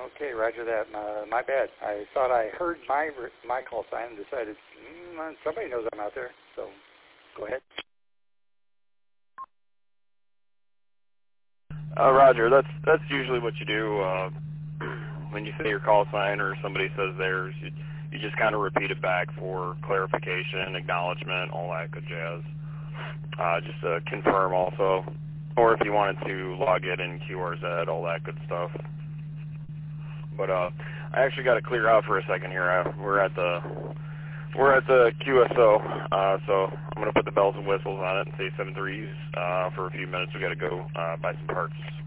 Okay, roger that. My bad. I thought I heard my call sign and decided somebody knows I'm out there. So go ahead. Roger, that's usually what you do when you say your call sign or somebody says theirs. You just kind of repeat it back for clarification, acknowledgement, all that good jazz. Just to confirm also, or if you wanted to log it in QRZ, all that good stuff. But I actually got to clear out for a second here. We're at the QSO, so I'm gonna put the bells and whistles on it and say 7-3s for a few minutes. We got to go buy some parts.